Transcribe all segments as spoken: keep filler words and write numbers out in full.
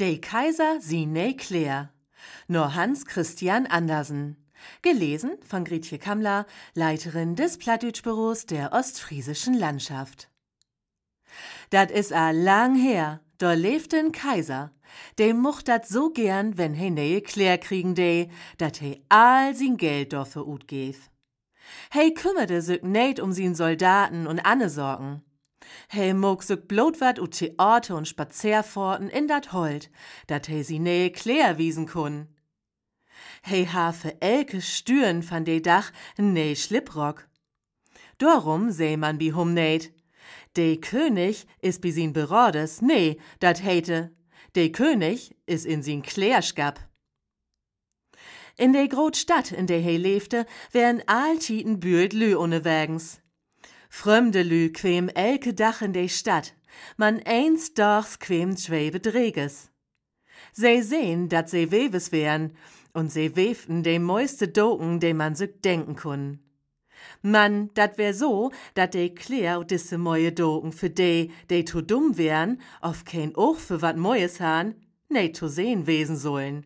De Kaiser Sine Claire. Nur Hans Christian Andersen. Gelesen von Grietje Kammler, Leiterin des Plattdeutsch-Büros der Ostfriesischen Landschaft. Dat is a lang her, da lebt ein Kaiser. Dem mocht dat so gern, wenn he neue Claire kriegen de, dat he all sin Geld dafür utgeef. He kümmerte sich nicht um sin Soldaten und Anne Sorgen. He mog sich blot wat ut Theater und Spazierforten in dat Holt, dat he si neue Claire wiesen kun. He ha für elke Stüren van de Dach ne Schlipprock. Darum seh man bi hum net. De König is bi sin Berodes, nee, dat heite. De König is in sin Klärschgab. In de grot Stadt, in der he lebte, wären alltiten bühlt Lü ohne Wägens. Fremde Lü quem elke Dach in de Stadt, man eins dochs quem schwebe Dreges. Se sehn, dat se Weves wären, und se weften de meiste Doken, de man sich denken kun. Man, dat wär so, dat de Claire und disse moje Doken für de, de to dumm wären, auf kein Och für wat Mojes han, ne to sehen wesen sollen.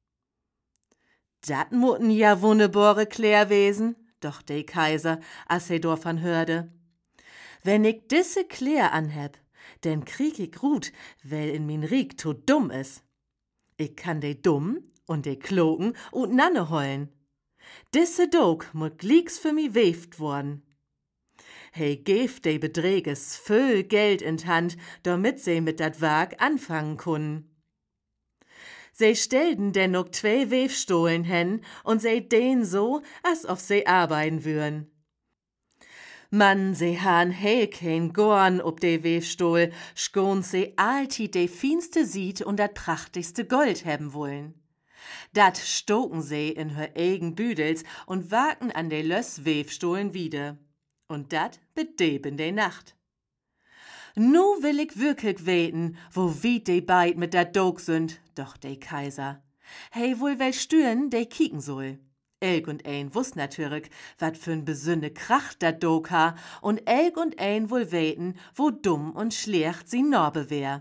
Dat mutten ja wunderbare Claire wesen, doch de Kaiser, as he dorfan hörde. Wenn ich disse Claire anheb, denn krieg ich Rut, weil in min Riek to dumm is. Ich kann de dumm und de kloken und nanne heulen. Disse Dog mut glieks für mi weft worden. He geft de Bedräges füll Geld in Hand, damit se mit dat Wag anfangen kunnen. Se stellten denn noch zwei Wefstohlen hen und se den so, als ob se arbeiten würden. Man, se han he kein Gorn ob de Wefstohl, schon se alti de finste Sied und dat prachtigste Gold haben wollen. Dat stoken se in hör eigen Büdels und wagen an de Löss Wefstohlen wieder. Und dat bedeb in de Nacht. Nu will ich wirklich weten, wo wie de beid mit dat Dog sind, doch de Kaiser. Hey wohl wel stüren, de kicken soll. Elk und ein wusst natürlich, wat für'n besünde Kracht dat Dog ha, und Elk und ein wohl weten, wo dumm und schlecht sie Norbe wär.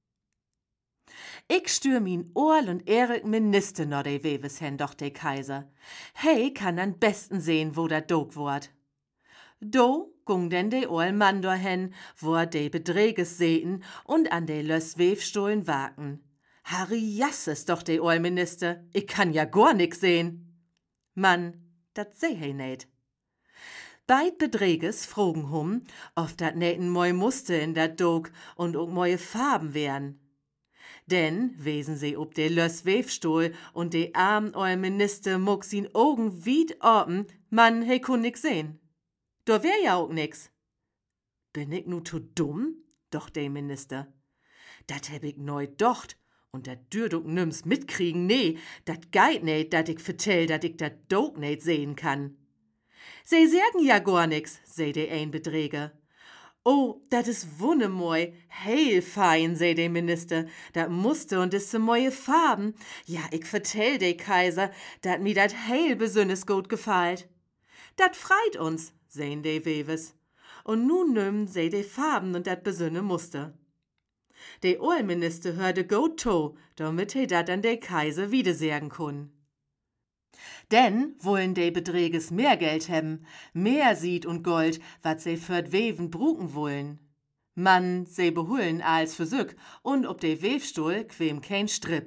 Ich stür min Ohrl und Erik Minister no de Weves hen, doch de Kaiser. Hey kann an besten sehen, wo dat Dog wort. Do gung denn de Ohrl Mann dorhen, wo er de Bedräges sehten und an de Löss Wefstohlen wagen. Harry Jasses doch de Ohrl Minister, ich kann ja gar nix sehen. Mann, dat seh he net. Beid Bedräges frogen hum, ob dat neten moi Muster in dat Dog und ook moie Farben wären. Denn wesen se ob de Löss Wefstohl und de armen Ohrl Minister muck sin Augen wied open, Mann, he kun nix sehn. Da wär ja auch nix. Bin ich nu zu dumm? Doch de Minister. Dat heb ich neu docht. Und dat dürd ich nims mitkriegen, nee, dat geit net, dat ich vertell, dat ich dat Dog net sehen kann. Se sagen ja gar nix, seh de ein Bedräger. Oh, dat is wunnemoi, heil fein, seh de Minister, dat Muster und disse moje Farben. Ja, ich vertell de Kaiser, dat mi dat heil besünnes gut gefallt. Dat freit uns, sehn de Weves. Und nun nimm se de Farben und dat besünne Muster. De Ohrlminister hörde gut to, damit he dat an de Kaiser wiedersagen kun. Denn wollen de Bedräges mehr Geld hebben, mehr Sied und Gold, wat se für Weven bruken wollen. Man, se behullen als für sück und ob de Wefstuhl quem kein Stripp.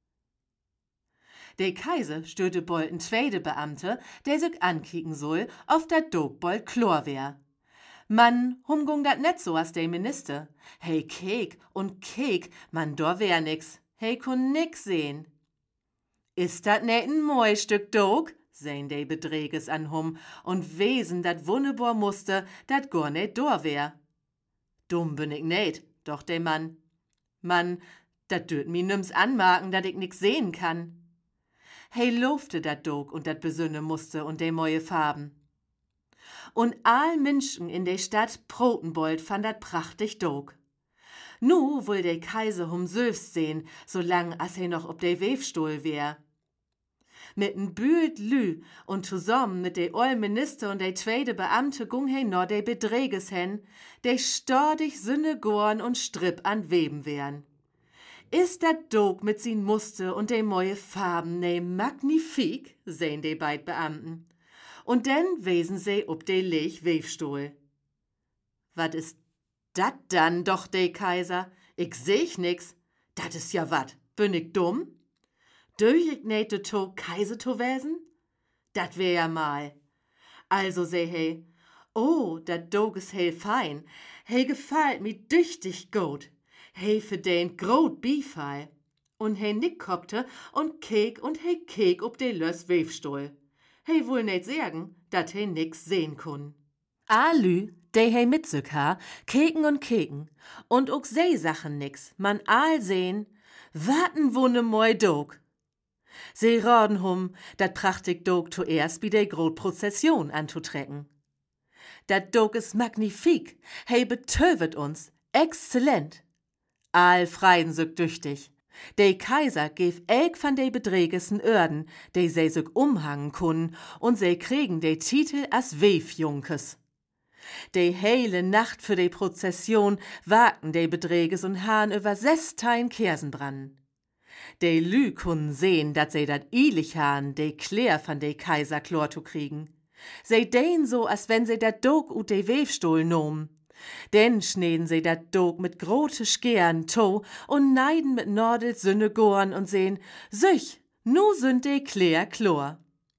De Kaiser störte bald n zweite Beamte, der sich ankicken soll, auf dat Dog bald Chlor wär. Man, humgung dat net so as de Minister. Hey, kek und kek, man, do wär nix. Hey, kun nix sehn. Ist dat net n moi Stück Dog? Sehn de Bedräges an hum und wesen dat wunderbar Muster, dat gar net do wär. Dumm bin ich net, doch de Mann. Mann, dat dürt mi nims anmerken, dat ich nix sehen kann. Hey, lofte dat Dog und dat besünne Muster und de moje Farben. Und all Menschen in de Stadt Protenbold fand dat prachtig Dog. Nu will de Kaiser hum sülfst sehn, solang as he noch ob de Wefstuhl wär. Mit n Bühlt Lü und zusammen mit de Ohrl Minister und de zweite Beamte gung he no de Bedräges hen, de stordig Sünne Gorn und Stripp an Weben wären. Ist dat Dog mit sin Muster und de moje Farben ne magnifik, sehn de beid Beamten. Und denn wesen se ob de Lech Wefstuhl. Wat ist dat dann doch, de Kaiser? Ich seh nix. Dat is ja wat. Bin ich dumm? Döch ich ne de to Kaiser to wesen? Dat wär ja mal. Also seh he, oh, dat Dog is heel fein. He gefällt mi düchtig gut. He verdient grot Beifall. Und he nick kopte und keek und he keek ob de Lös Wefstuhl. He wohl net sagen, dat he nix sehen kun. Alü, de he mitzück ha, keken und keken. Und ook seh Sachen nix, man all sehen, waten wo ne moi Dog. Se raden hum, dat prachtig Dog zuerst bi de grot Prozession anzutrecken. Dat Dog is magnifik, he betövet uns, exzellent. All freien sück düchtig. De Kaiser gef elk van de Bedrägessen Örden, de se sück umhangen kunnen, und se kriegen de Titel as Wefjunkes. De heile Nacht für de Prozession wagten de Bedräges und hahn über sestein Kersenbrannen. De Lü kunnen sehen, dat se dat ilich hahn, de Klär van de Kaiser Chlor zu kriegen. Se dehn so, as wenn se dat Dog ut de Wefstuhl nomen. Denn schneden se dat Dog mit grote Scheren to und neiden mit Nordels Sünne Gorn und sehn, sich, nu sünd de Klär Chlor.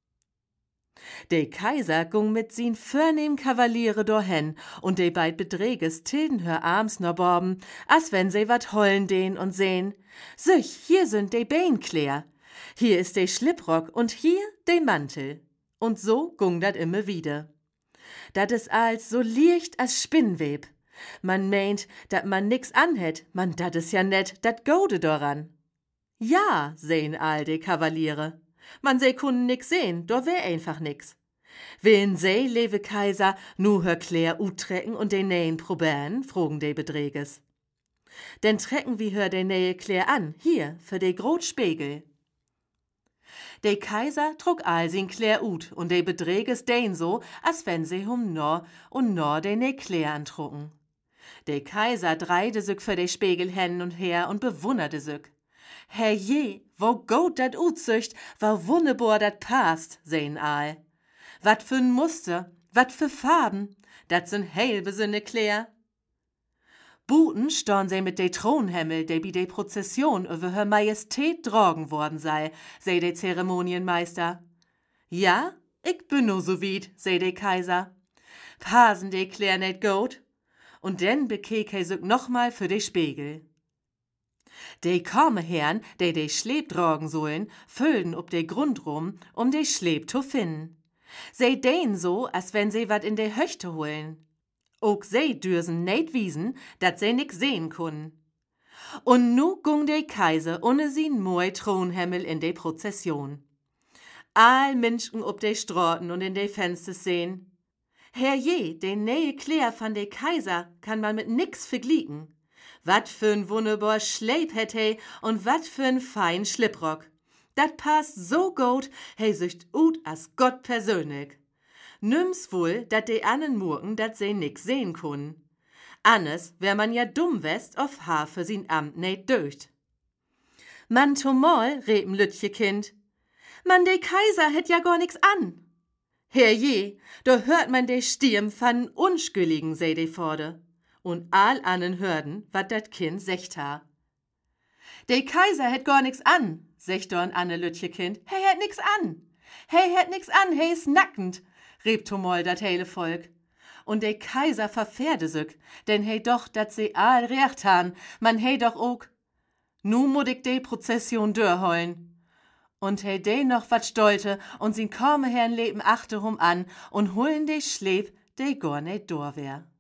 De Kaiser gung mit sin förnehm Kavaliere dorhen und de beid Bedräges tilden hör arms no borben, as wenn se wat hollen den und sehn, sich, hier sünd de Beinklär, hier ist de Schlipprock und hier de Mantel. Und so gung dat immer wieder. Dat is als so licht as Spinnweb. Man meint, dat man nix anhet, man dat is ja net, dat gode doran. Ja, sehn all de Kavaliere. Man se kunnen nix sehn, do wär einfach nix. Willen se, lewe Kaiser, nu hör Klär utrecken und den Nähen probären, frugen de Bedräges. Denn trecken wie hör de Nähe Klär an, hier, für de Grotspiegel. De Kaiser trug all sin Klär ut und de Bedräges den so, as wenn se hum nor und nor de ne Klär antrucken. De Kaiser dreide sück für de Spiegel hen und her und bewunderte sück. Herrje, wo gut dat utzücht, wo wunderbar dat passt, sehn all. Wat für'n Muster, wat für Farben, dat sind heil besünne Klär. Buten storn se mit de Thronhemmel, de bi de Prozession über Hör Majestät drogen worden sei, sei de Zeremonienmeister. Ja, ich bin no so weit, sei de Kaiser. Pasen de Klär net gut. Und denn bekeek he sück nochmal für de Spiegel. De komme Herren, de de Schleb drogen sollen, füllen ob de Grund rum, um de Schleb zu finden. Se den so, as wenn se wat in de Höchte holen. Ook se dürsen net wiesen, dat se nix sehen kunnen. Und nu gung de Kaiser ohne sin moi Thronhemmel in de Prozession. All Menschen ob de Straten und in de Fensters sehen. Herrje, de neue Klär van de Kaiser kann man mit nix verglieken. Wat für'n wunderbar Schleip hätt he und wat für'n fein Schlipprock. Dat passt so gut, he sücht ut as Gott persönlich. Nüms wohl, dat de annen murken, dat se nix sehen kun. Annes wär man ja dumm west auf Haar für sin Amt net döcht. Man tomol, reben Lütje Kind. Man de Kaiser hätt ja gar nix an. Herrje, da hört man de Stirn van Unschülligen, se de Vorde. Und all annen hörden, wat dat Kind secht ha. De Kaiser hätt gar nix an, secht dorn Anne Lütje Kind. He hätt nix an. He hätt nix an, he is nackend, rebt tomol dat heile Volk. Und de Kaiser verfährde sück, denn he doch, dat se all recht han, man he doch ook. Nu mut ich de Prozession dörholen. Und he de noch wat stolte und sin Kormeherrn leben achte hum an und hullen de Schleb, de gar net dor wär.